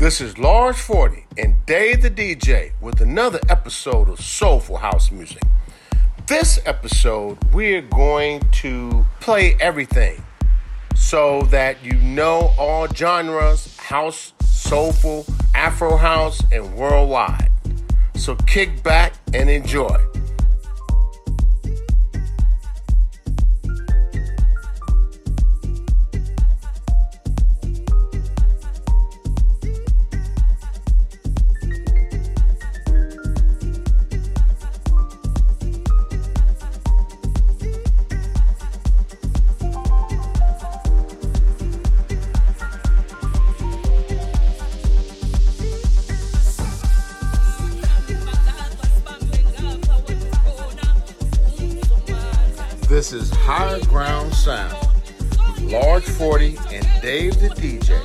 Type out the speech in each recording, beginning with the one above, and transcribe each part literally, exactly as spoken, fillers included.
This is Large forty and Dave the D J with another episode of Soulful House Music. This episode, we're going to play everything so that you know all genres, house, soulful, Afro house, and worldwide. So kick back and enjoy. This is Higher Ground Sound with Large forty and Dave the D J.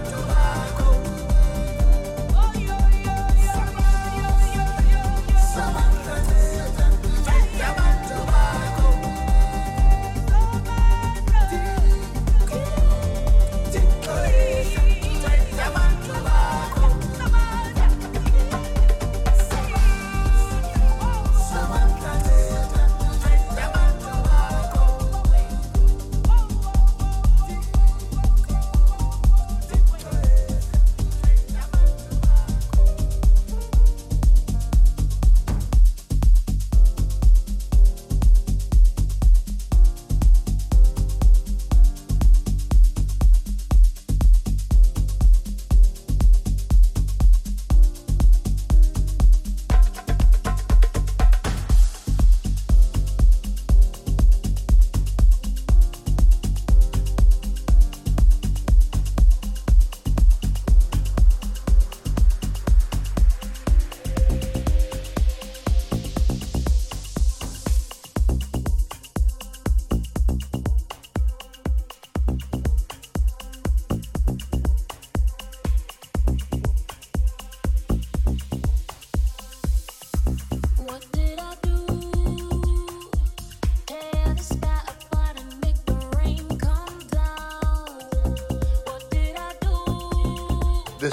Some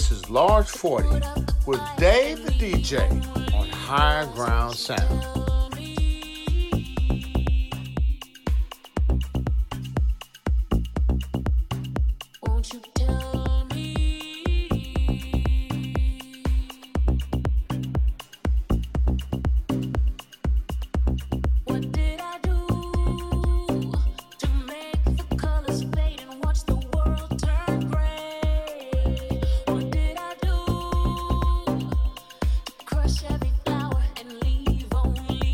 This is Large forty with Dave the D J on Higher Ground Sound. Crush every flower and leave only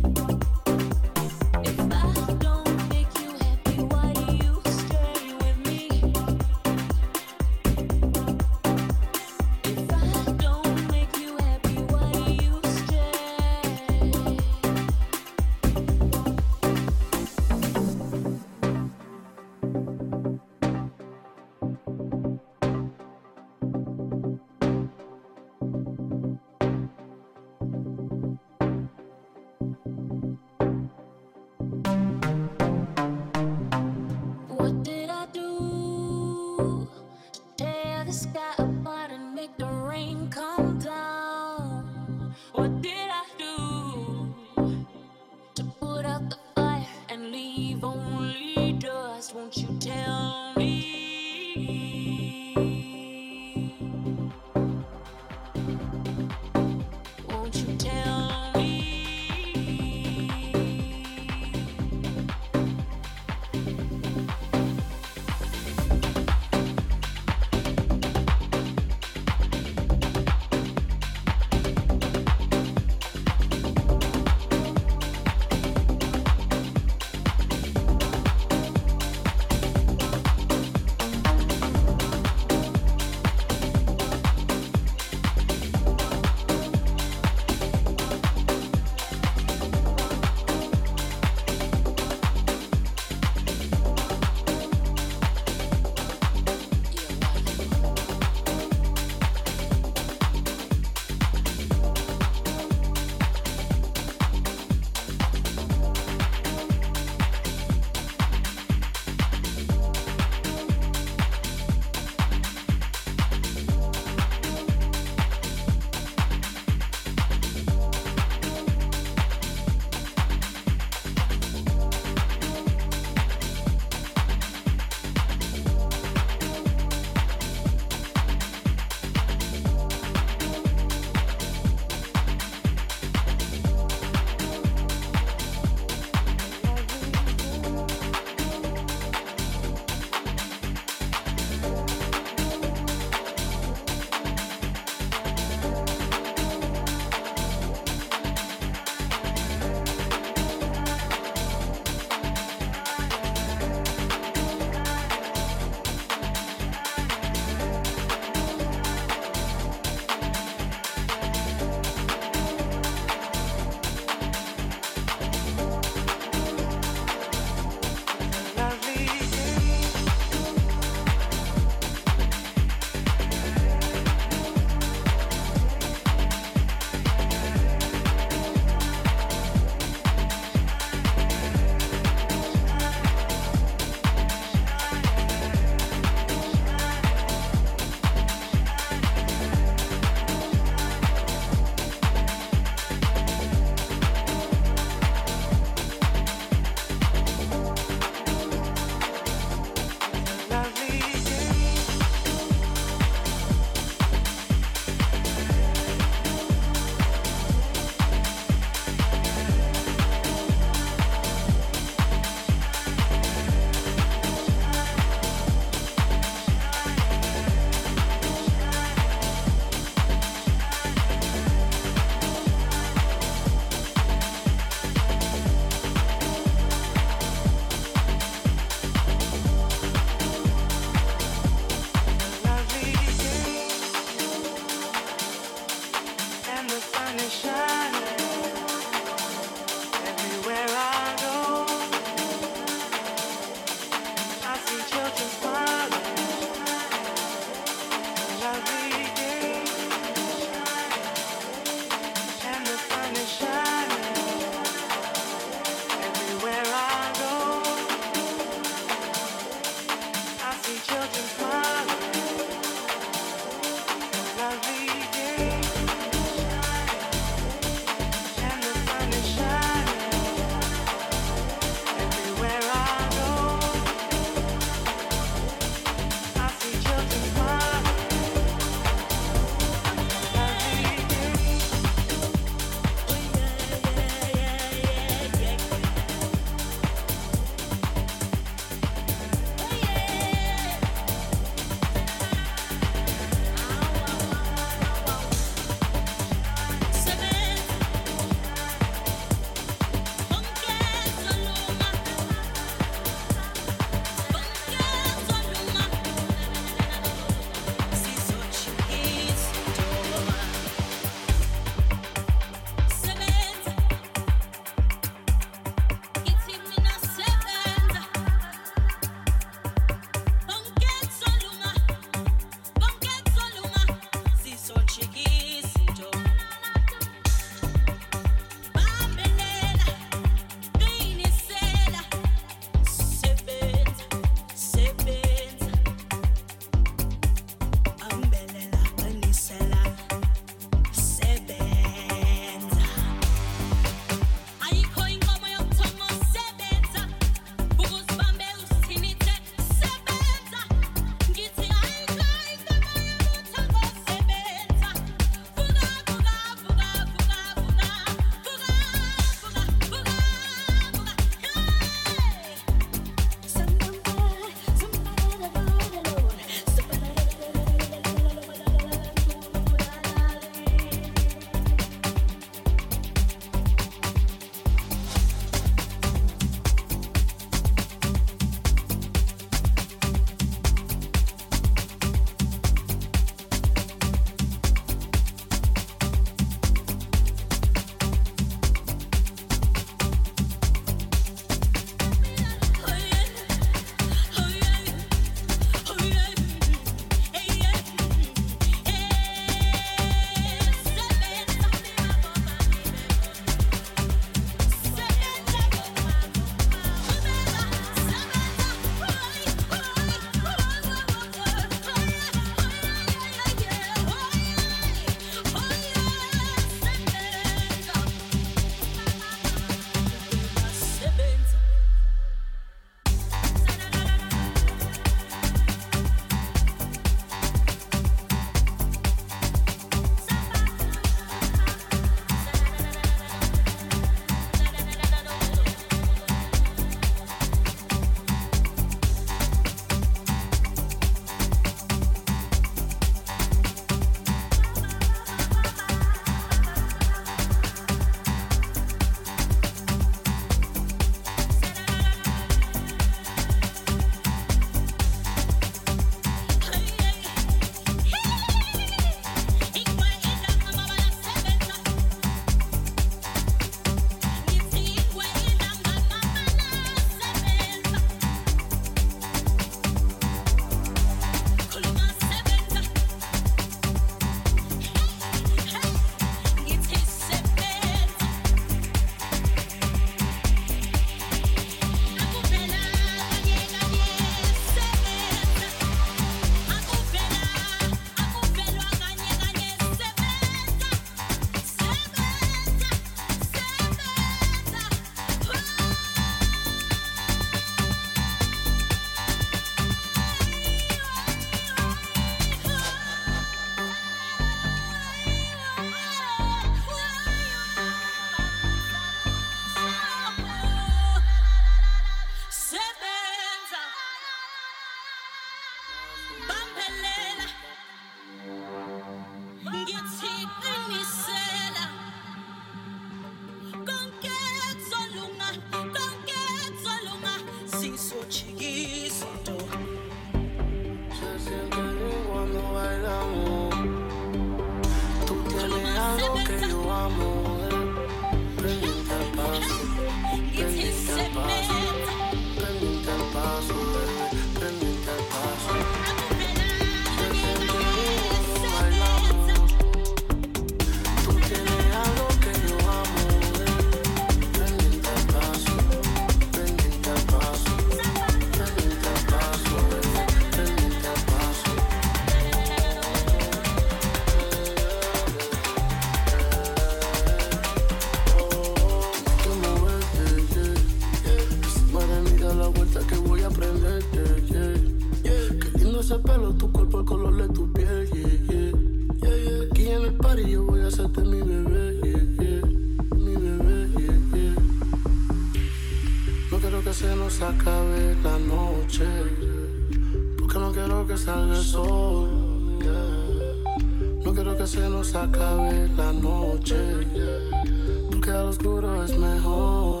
acabe la noche, porque no quiero que salga el sol, yeah. No quiero que se nos acabe la noche, porque al oscuro es mejor,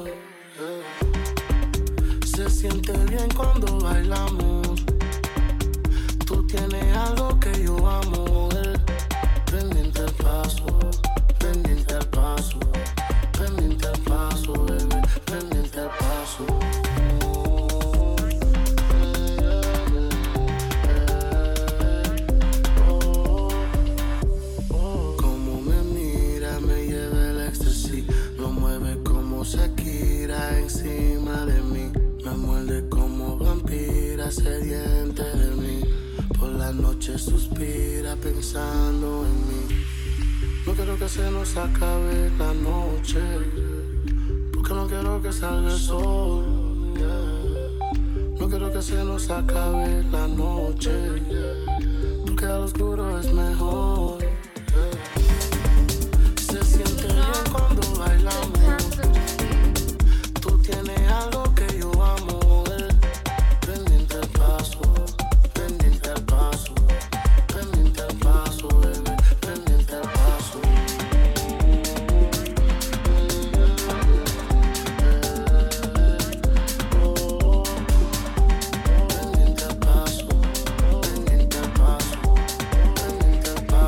yeah. Se siente bien cuando bailamos, tú tienes algo que yo amo, eh. Pendiente el paso, pendiente el paso, pendiente el paso, bebé, pendiente el paso. Como me mira, me lleva el éxtasis, lo mueve como Shakira encima de mí, me muerde como vampira sediente de mí. Por la noche suspira pensando en mí. No quiero que se nos acabe la noche, porque no quiero que salga el sol, yeah. No quiero que se nos acabe la noche, porque al oscuro es mejor, yeah. Se siente bien cuando bailamos, tú tienes algo que yo amo, eh. Pendiente el paso, pendiente el paso, pendiente el paso, bebé, pendiente el paso. Pendiente el paso, pendiente el paso, pendiente el paso.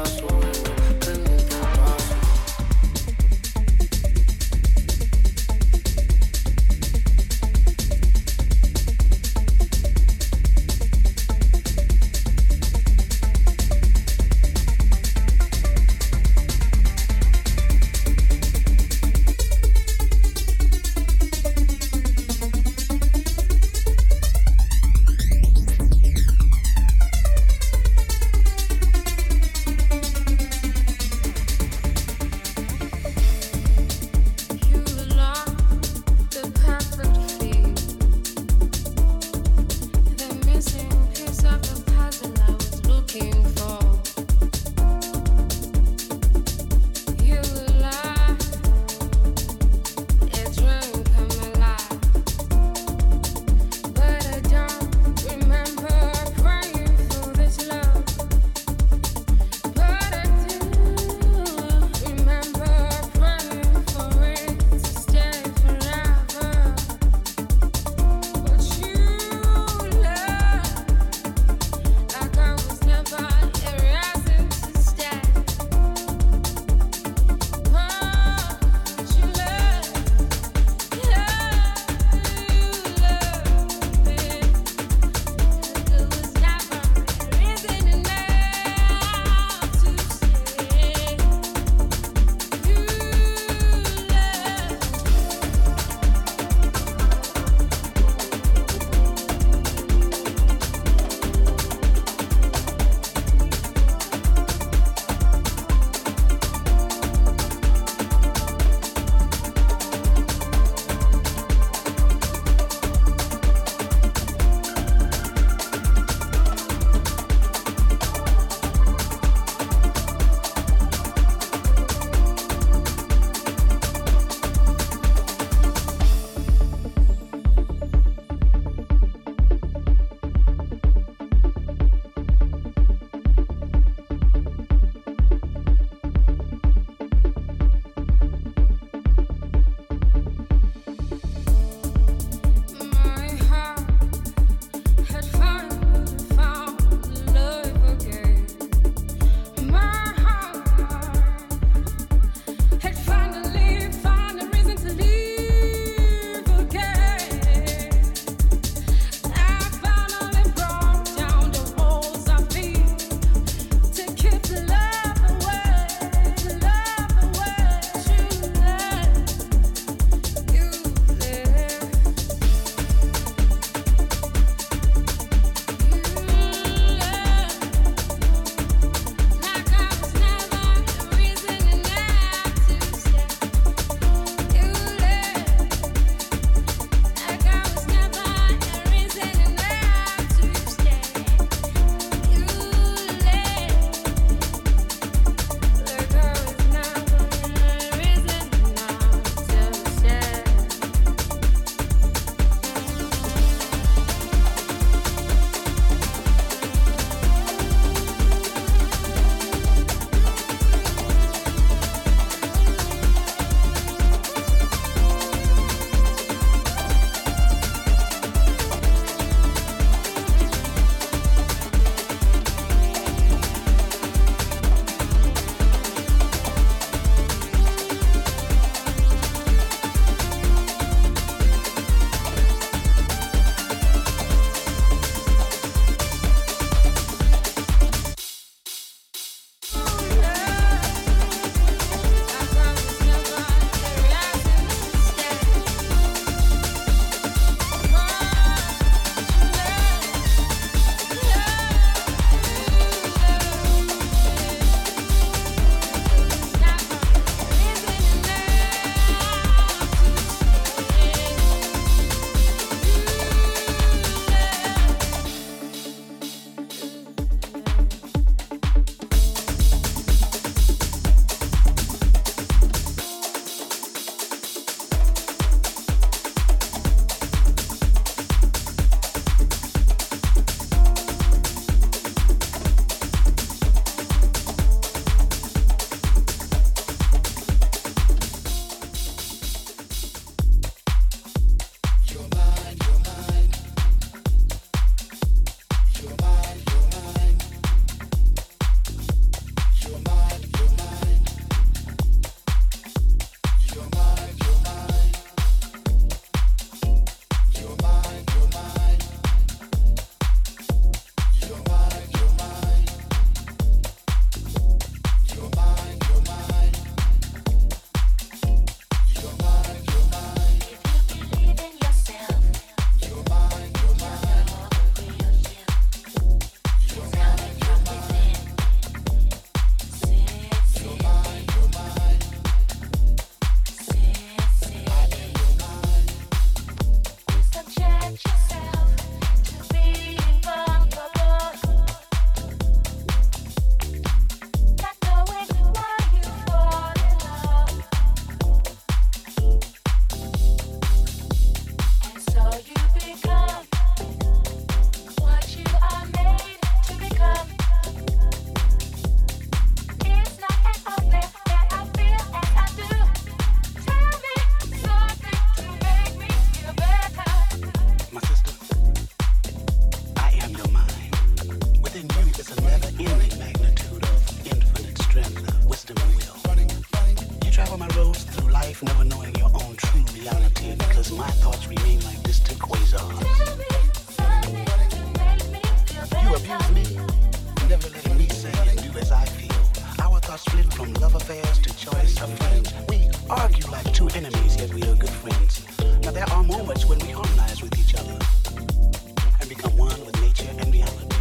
are split from love affairs to choice of friends. We argue like two enemies, yet we are good friends. Now there are moments when we harmonize with each other and become one with nature and reality.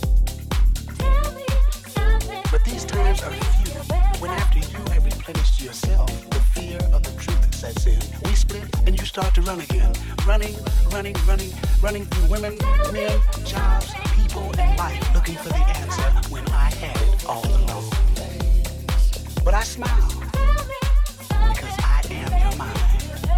But these times are few, when after you have replenished yourself, the fear of the truth sets in. We split and you start to run again. Running, running, running, running through women, men, jobs, people, and life, looking for the answer when I had it all along. But I smile, because I am your mind.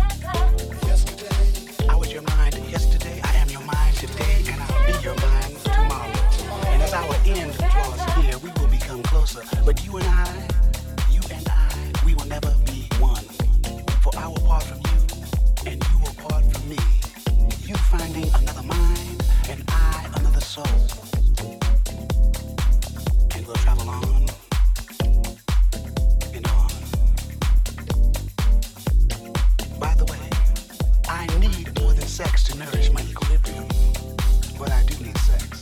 I was your mind yesterday, I am your mind today, and I'll be your mind tomorrow. And as our end draws near, we will become closer. But you and I, you and I, we will never be one. For I will part from you, and you will part from me. You finding another mind, and I another soul. And we'll travel on and on. By the way, I need more than sex to nourish my equilibrium. But I do need sex.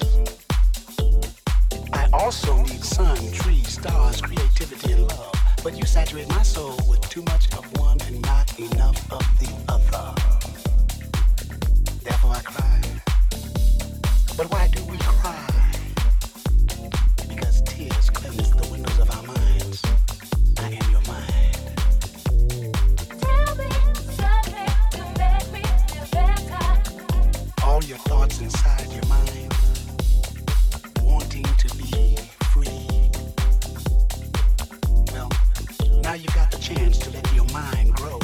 I also need sun, trees, stars, creativity, and love. But you saturate my soul with too much of one and not enough of the other. Therefore I cry. But why do we cry? Because tears cleanse the windows of our minds. I am your mind. Tell me something to make me feel better. All your thoughts inside your mind, wanting to be free. Well, now you got the chance to let your mind grow.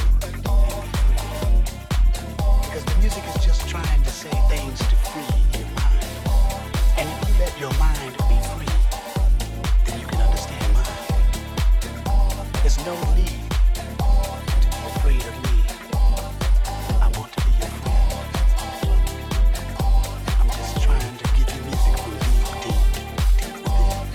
Because the music is just trying to say things to free your mind. And if you let your mind be free, then you can understand mine. There's no need to be afraid of me. I want to be your friend. I'm just trying to give you music from deep, deep, deep within.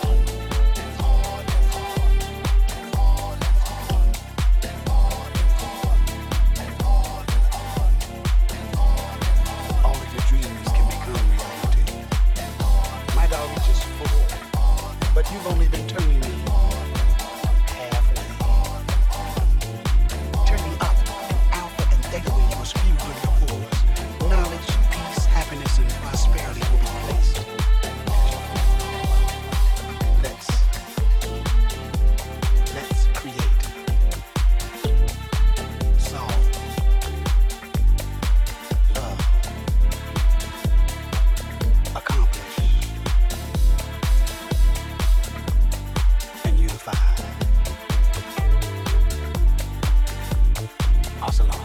All of your dreams can become reality. My dog is full, but you've only been turning me halfway. Turn me up, alpha and theta waves will spew good pores. Knowledge, peace, happiness, and prosperity will be placed. Let's, let's create, solve, love, accomplish, and unify. Hasta luego.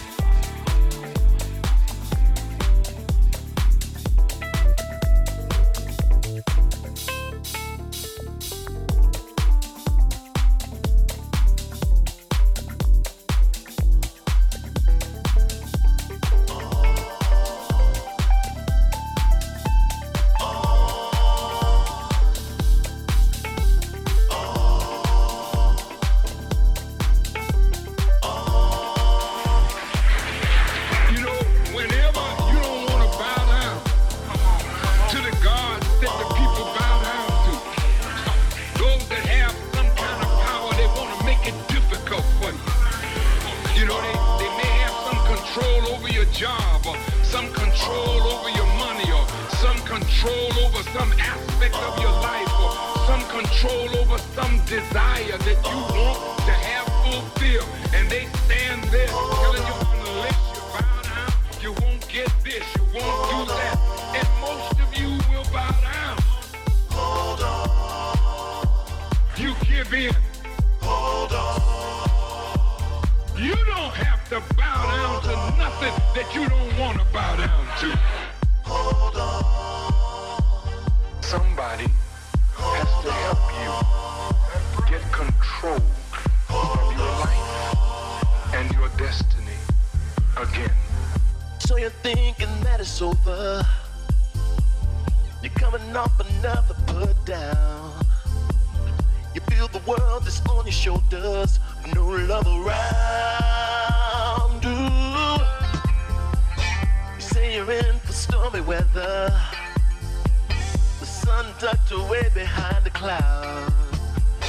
You know, whenever you don't want to bow down to the gods that the people bow down to, those that have some kind of power, they want to make it difficult for you. You know, they, they may have some control over your job, or some control over your money, or some control over some aspect of your life, or some control over some desire that you want to have fulfilled. And they stand there telling you, unless you bow down, you won't get this, you won't do that. And most of you will bow down. Hold on. You give in. Hold on. You don't have to bow down to nothing that you don't want to bow down to. Hold on. Somebody has to help you get control of your life and your destiny again. So you're thinking that it's over. You're coming off another put down. You feel the world is on your shoulders, no love around. Ooh. You say you're in for stormy weather. The sun tucked away behind the cloud.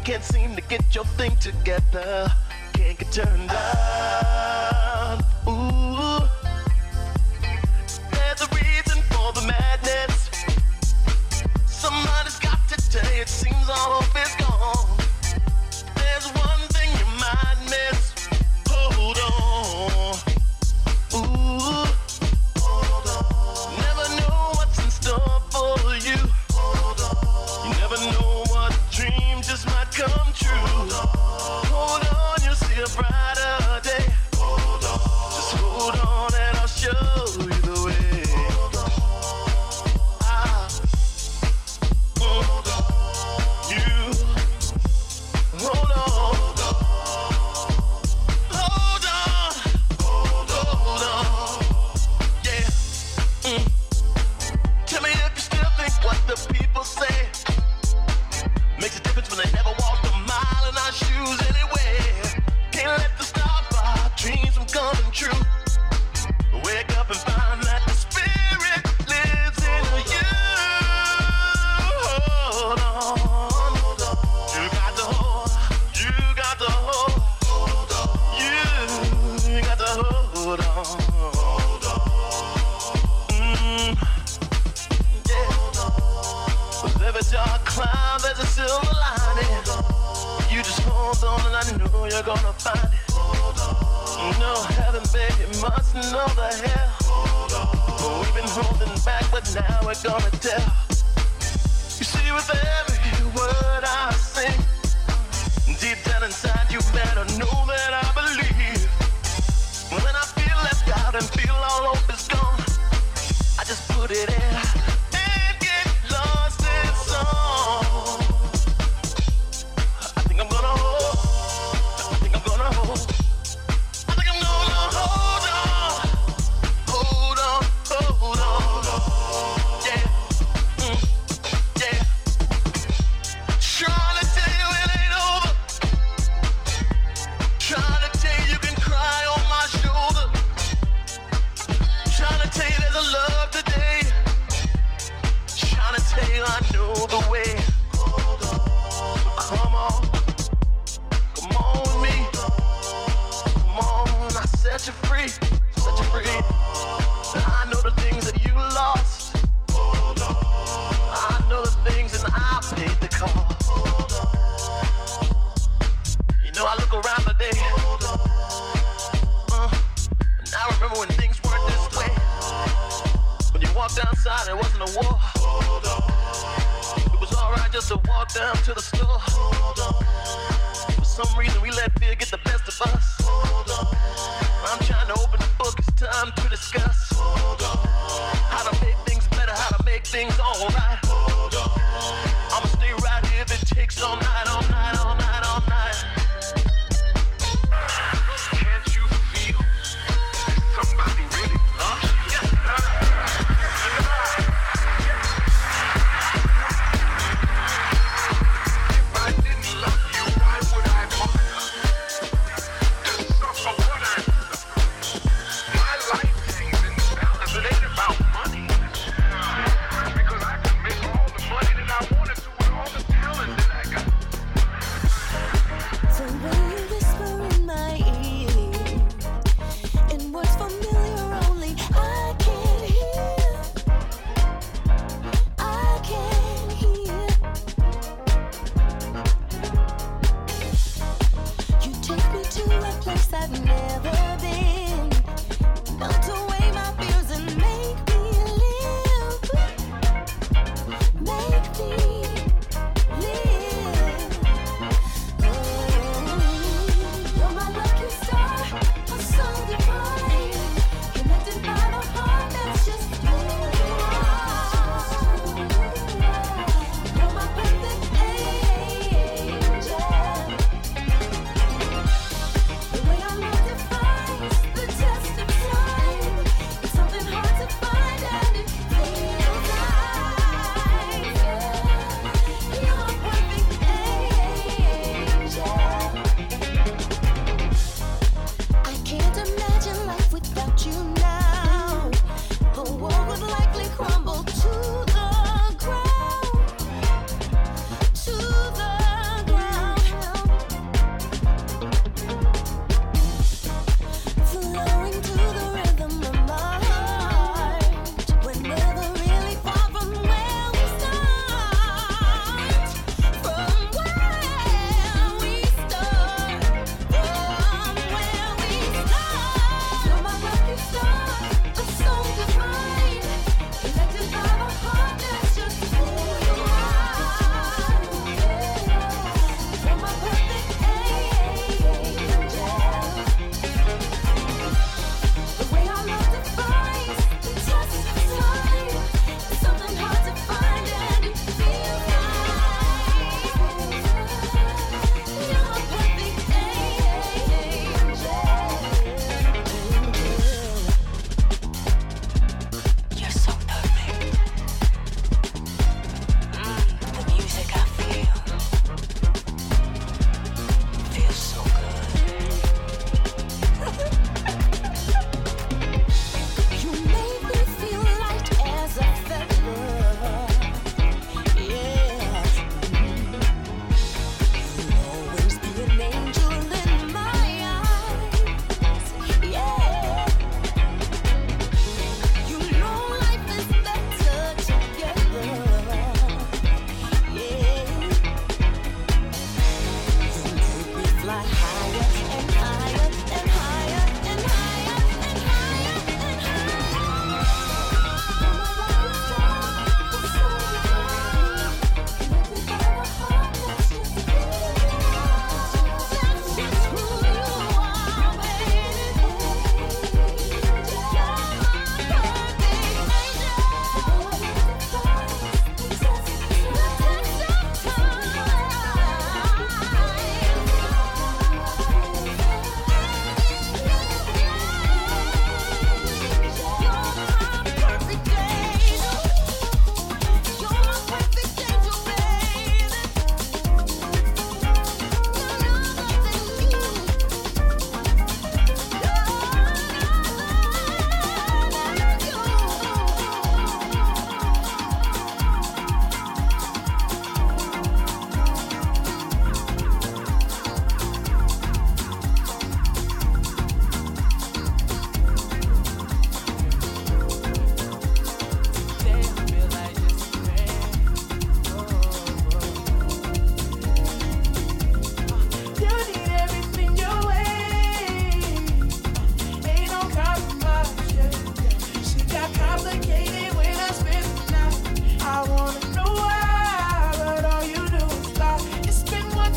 can't seem to get your thing together. Can't get turned on. Ooh, there's a reason for the madness. Somebody's got to tell you it seems all hope is gone. There's one thing you might miss. Hold on. Ooh, hold on. Never know what's in store for you. Hold on. You never know what dream just might come true. Hold on, hold on, you'll see a brighter day. Hold on, just hold on and I'll show you the way. Hold on, ah, hold on, you, hold on, hold on, hold on, hold on, hold on, yeah. Mm. Tell me if you still think what the people say makes a difference when they never walked a mile in our shoes anyway. Can't let the stop our dreams from coming true. Wake up and find that the spirit lives in you. Hold on, you got to hold, you got to hold, you got to hold on. Mm, yeah. With every dark cloud there's a silver lining. You just hold on and I know you're gonna find it. No heaven, baby, must know the hell. But we've been holding back, but now we're gonna tell. You see, with every word I sing, deep down inside you better know that I believe. When I feel left out and feel all hope is gone, I just put it in and get lost in song. I think I'm gonna hold, I think I'm gonna hold, I think I'm gonna hold on, hold on, hold on, yeah, mm, yeah. Trying to tell you it ain't over, trying to tell you you can cry on my shoulder, trying to tell you there's a love today, trying to tell you I know the way. Come on, come on with me. Come on, I set you free, set you free. I know the things that you lost. I know the things and I paid the cost. You know I look around today, uh, and I remember when things weren't this way. When you walked outside, it wasn't a war. It was alright just to walk down to the store. For some reason we let fear get the best of us. I'm trying to open the book, it's time to discuss how to make things better, how to make things alright. I'ma stay right here if it takes all night, all night, all night, all night. Can't you feel somebody really loves you? If I didn't love you, why would I bother to suffer what I suffer? My life hangs in the balance. It ain't about money, because I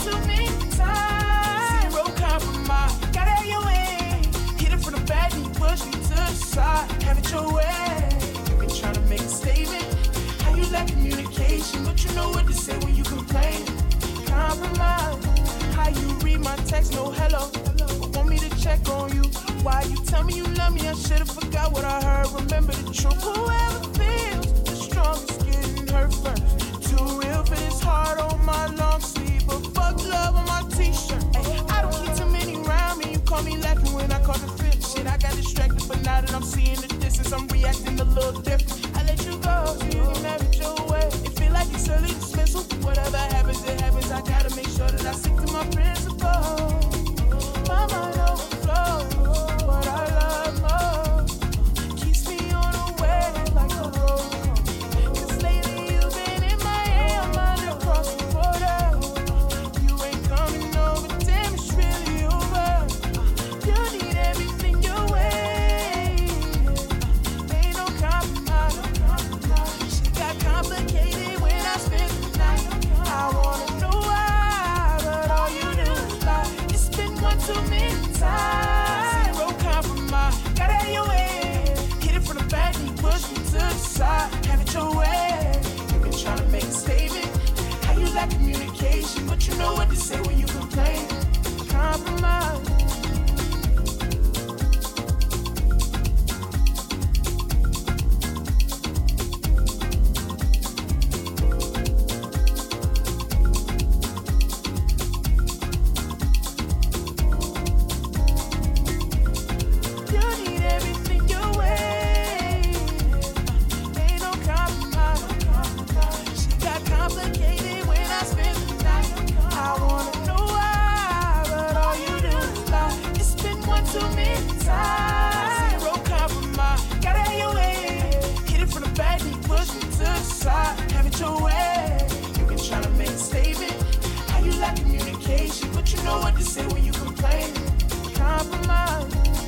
too many times. Zero compromise, gotta have your way. Hit it from the back and you push me to the side. Have it your way. You've been trying to make a statement. How you lack communication, but you know what to say when you complain. Compromise, how you read my text, no hello. But want me to check on you. Why you tell me you love me? I should've forgot what I heard. Remember the truth. Whoever feels the strongest getting hurt first. Too real for this heart on my long sleeve, but fuck love on my t-shirt. Ay, I don't keep too many around me. You call me lacking when I call the fifth. Shit, I got distracted, but now that I'm seeing the distance, I'm reacting a little different. I let you go, so you can have it your way. It feel like it's early dismissal. Whatever happens, it happens. I gotta make sure that I stick to my principles. My mind overflows. What I love most keeps me on the way like a road. Cause lately you've been in my ear, I'm under across the border. You ain't coming over, damn, it's really over. You need everything your way. Ain't no compromise. Shit got complicated when I spent the night. I wanna know why, but all you do is lie. It's been one too many times. Zero compromise, gotta have your way. Hit it from the back and you push me to the side. Have it your way. You've been trying to make a statement. How you lack communication, but you know what to say when you complain. Compromise. You need everything your way. Ain't no compromise. She got complicated when I spent the night. I wanna know why, but all you do is lie. It's been one too many times. Zero compromise, gotta have your way. Hit it from the back and you push me to the side. Have it your way. You've been trying to make a statement. How you lack communication, but you know what to say when you complain. Compromise.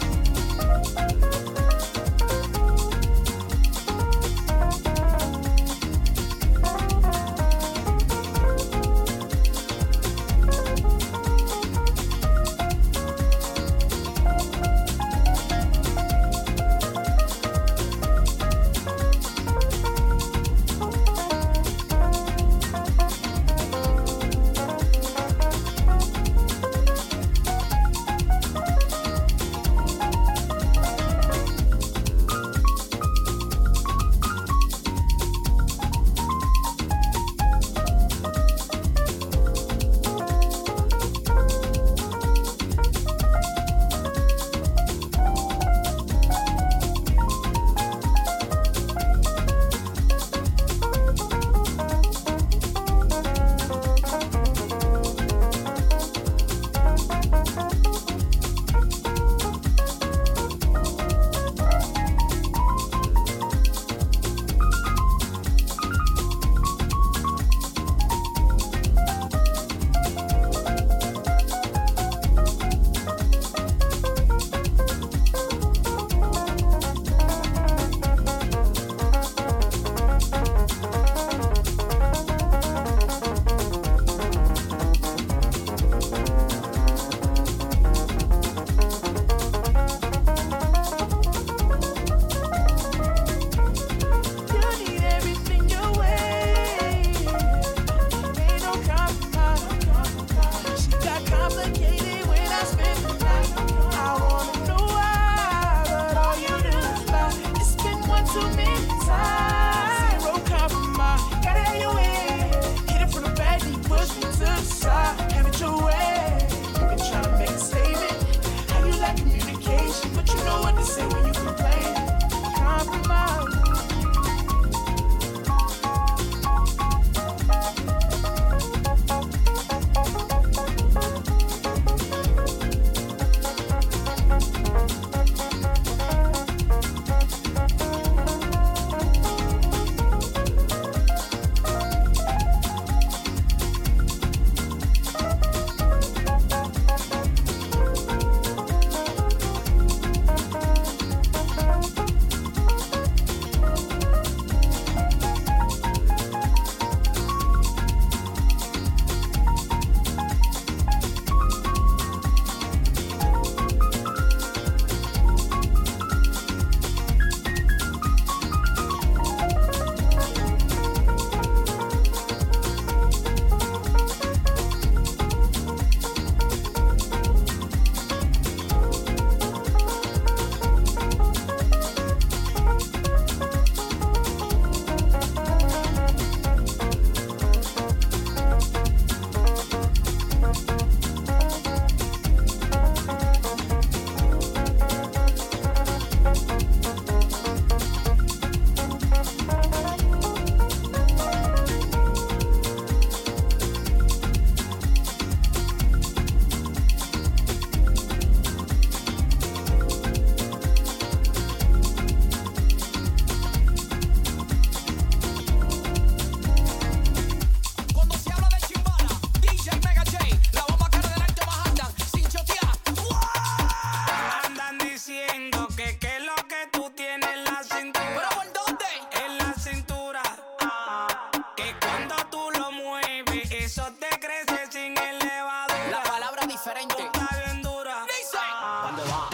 You need everything your way. Ain't no compromise. She got complicated when I spent the night. I wanna know why, but all you do is lie. It's been one too many times. Zero compromise, gotta have your way. Hit it from the back and you push me to the side. Have it your way. You've been trying to make a statement. How you lack communication, but you know what to say when you complain. Compromise. eso te crece sin elevadura. La palabra diferente. Tú estás bien dura. Dice. ¿Dónde va?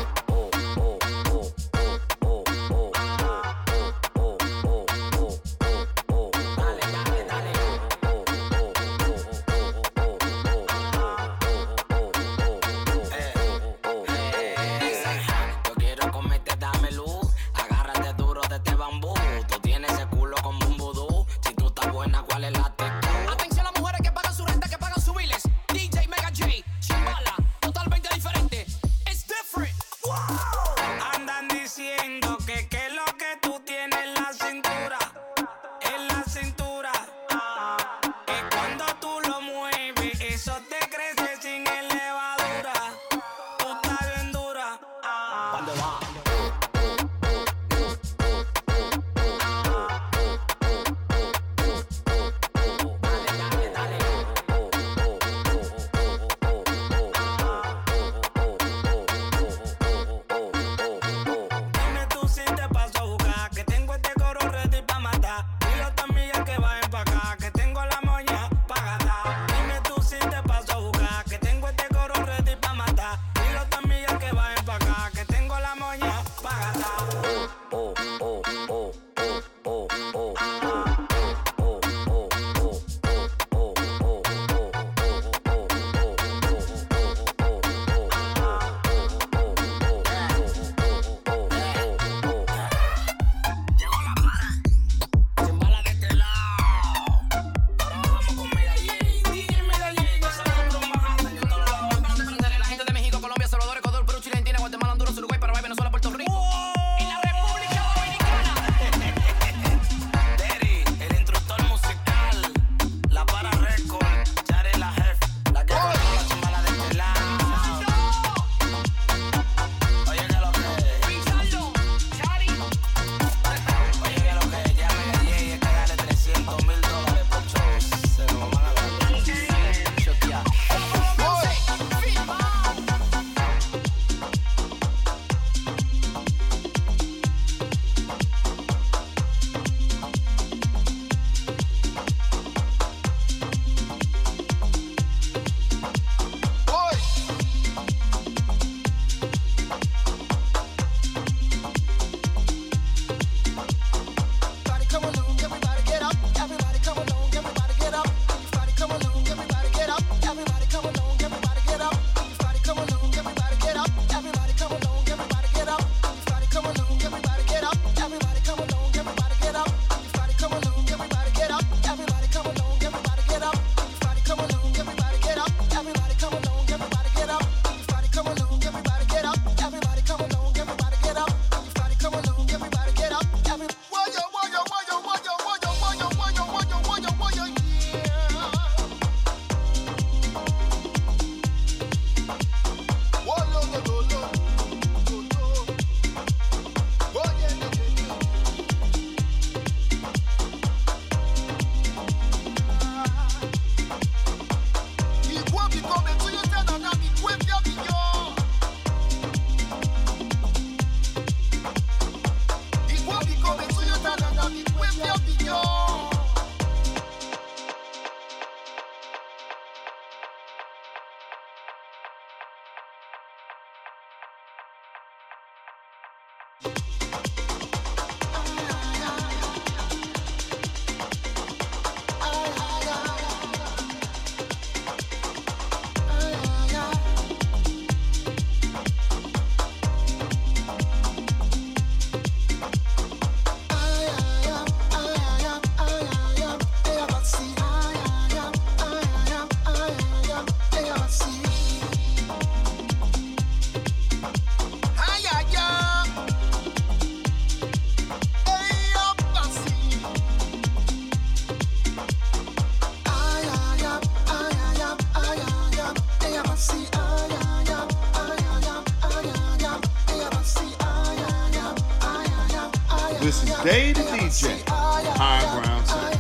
This is Day the D J, High Ground Sound.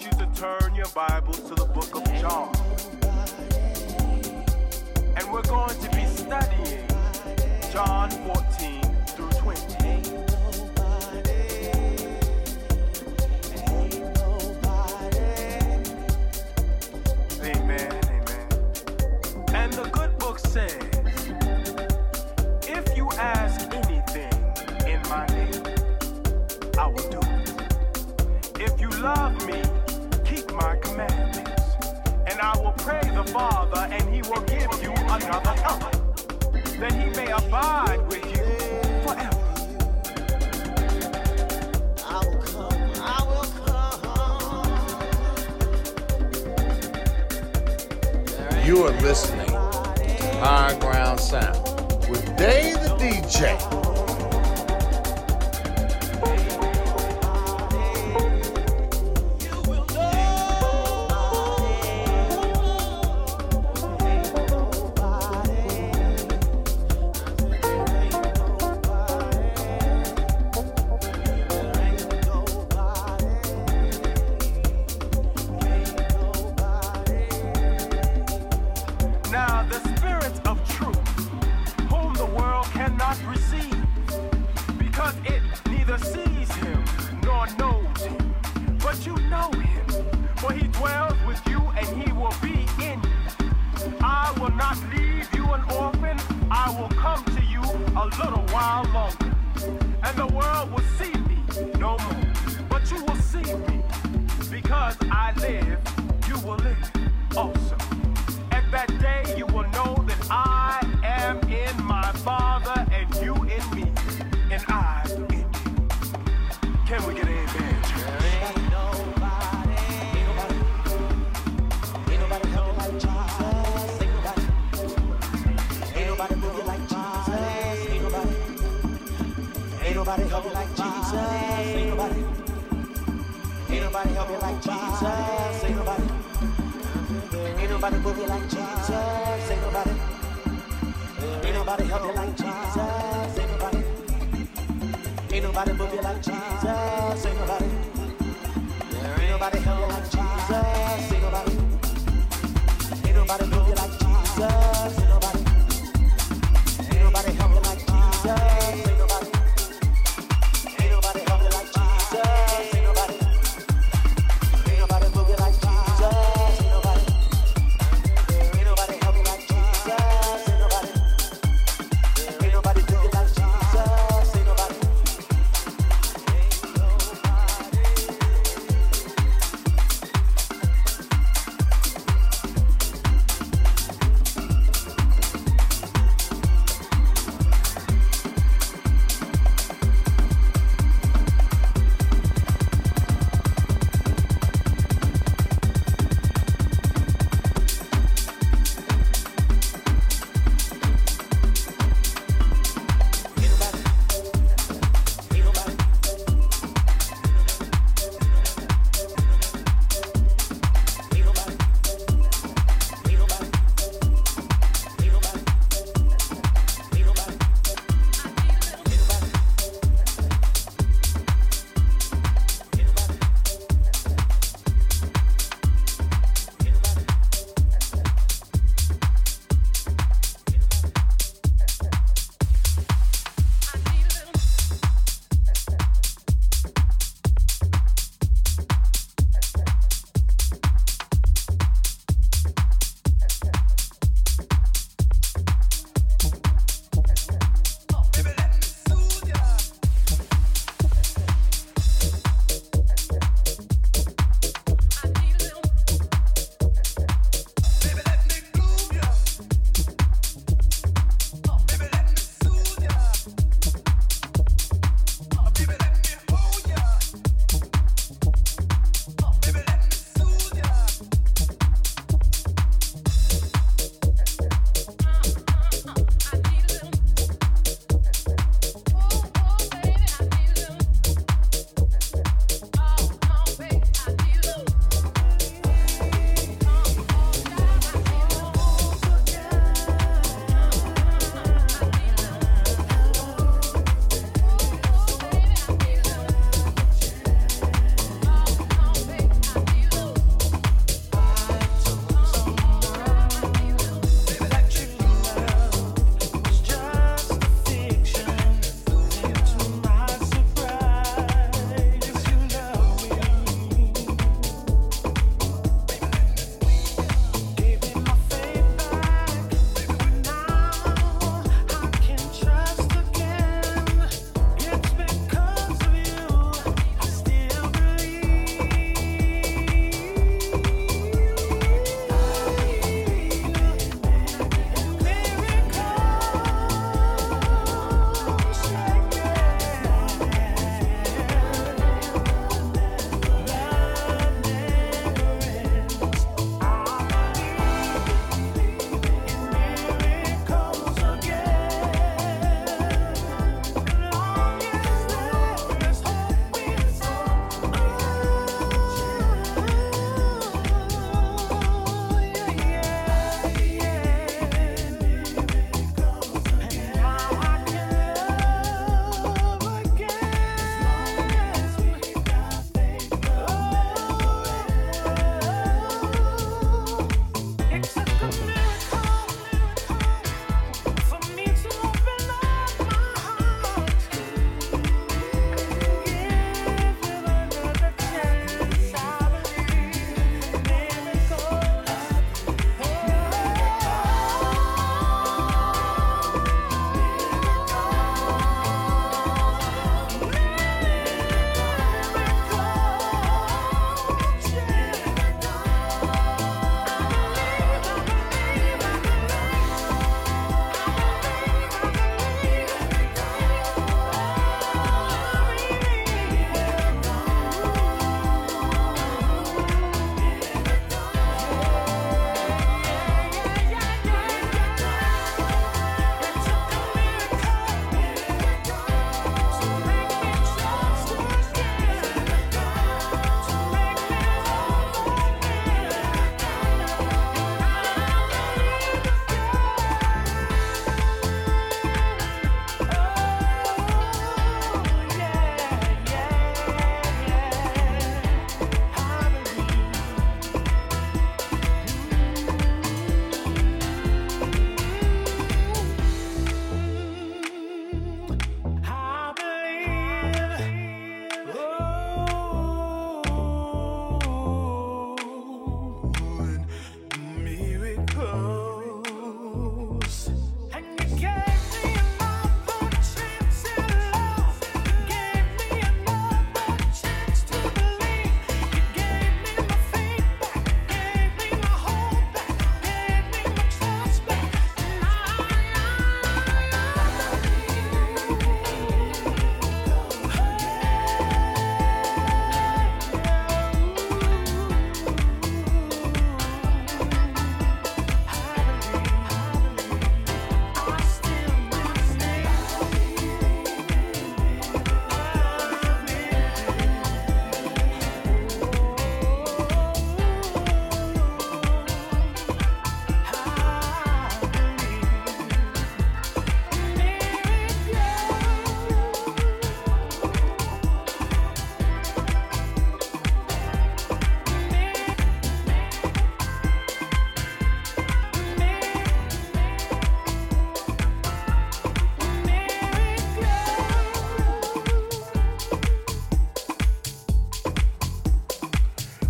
you to turn your Bibles to the book of John. And we're going to be studying John fourteen through twenty. Amen, amen. And the good book says, if you ask anything in my name, I will do it. If you love me, keep my commandments. And I will pray the Father, and he will give you another helper, that he may abide with you forever. I will come, I will come. You are listening to High Ground Sound with Dave the D J. Now the Spirit of truth, whom the world cannot receive, because it neither sees him nor knows him. But you know him, for he dwells with you and he will be in you. I will not leave you an orphan, I will come to you a little while longer. And the world will see me no more, but you will see me. Because I live, you will live also. At that day you will know that I am in my Father and you in me, and I in you. Can we get an amen, church? Ain't nobody, ain't nobody, ain't nobody help you like Jesus. Ain't nobody, ain't nobody move you like Jesus. Ain't nobody, ain't nobody help you like Jesus. Ain't nobody, ain't nobody help you like Jesus. Ain't nobody, ain't nobody move you like Jesus. Ain't nobody, ain't nobody help you like Jesus. Ain't nobody, ain't nobody move you like Jesus. Ain't nobody, ain't nobody help you like Jesus. Ain't nobody, ain't nobody move you like Jesus. Ain't nobody, ain't nobody help you like Jesus. Ain't nobody, ain't nobody help you like Jesus. Ain't nobody, ain't nobody move you like Jesus. Ain't nobody, ain't nobody help you like Jesus. Ain't nobody, ain't nobody do you like Jesus. Ain't nobody, ain't nobody.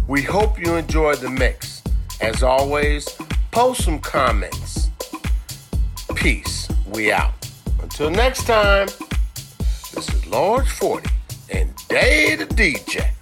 We hope you enjoyed the mix. As always, post some comments. Peace. We out. Until next time, this is Large forty and Day the D J.